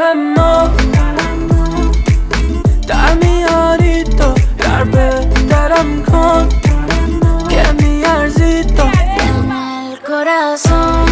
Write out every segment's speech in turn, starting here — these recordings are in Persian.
ما در میاری تو در به درم کن که میارزی تو el corazón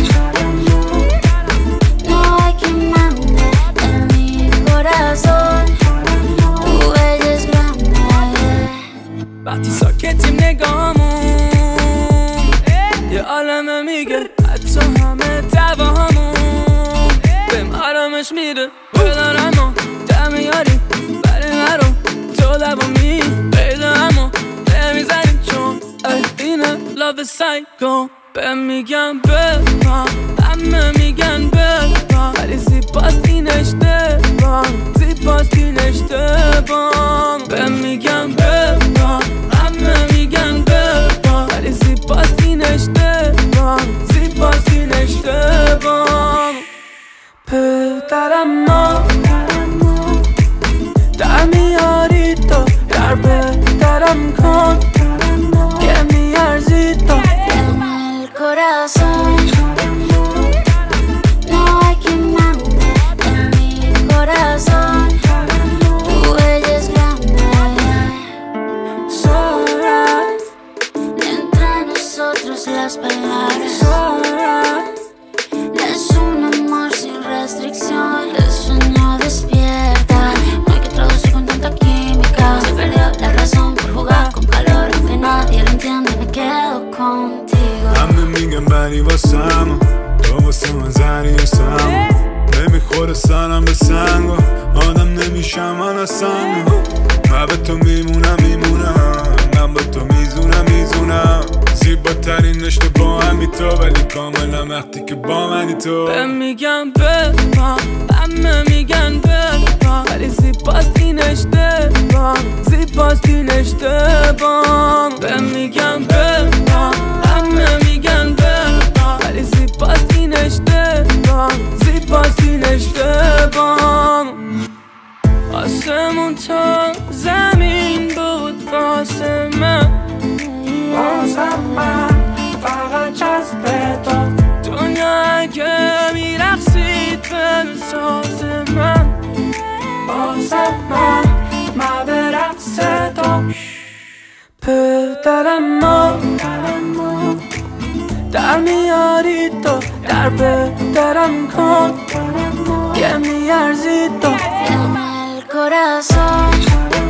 no hay quien mande en mi corazón tu bella es grande وقتی ساکتیم نگاهمون یه عالمه میگه حتی همه دعواهامون بهم آرامش میده بدارم و در میاری برای مرو تو لبامی پیدا همو نمیزنیم چون اینه love سایکو بهم میگن ببان همه میگن ببان ولی زیباست این اشتباه زیباست این اشتباه بهم میگن ببان همه میگن ببان ولی زیباست این اشتباه زیباست این اشتباه پدرم ما در میاری تو در به درم کن که میارزی تو el corazón no hay quien mande en mi corazón tu bella es grande So right, entre nosotros las palabras so right. es un amor sin restricción el sueño despierta no hay que traducir con tanta química se perdió la razón por jugar con calor aunque nadie lo entiende me quedo contigo همه میگن بری واسم تو واسه من زنی و سم نمیخوره سرم به سنگ و آدم نمیشم من اصلا من به تو میمونم من با تو میزونم زیباترین رشته با همی تو ولی کاملا وقتی که با منی تو بهم میگن ببان همه میگن ببان ولی زیباست این اشتباه زیباست این اشتباه بهم میگن ببان همه میگن ببان ولی زیباست این اشتباه زیباست این اشتباه آسمون تا زمین بود واسه من فقط جذب تو دنیا اگه میرقصید به ساز من به رقص تو پدرم ما در میاری تو در به درم کن که میارزی تو el corazón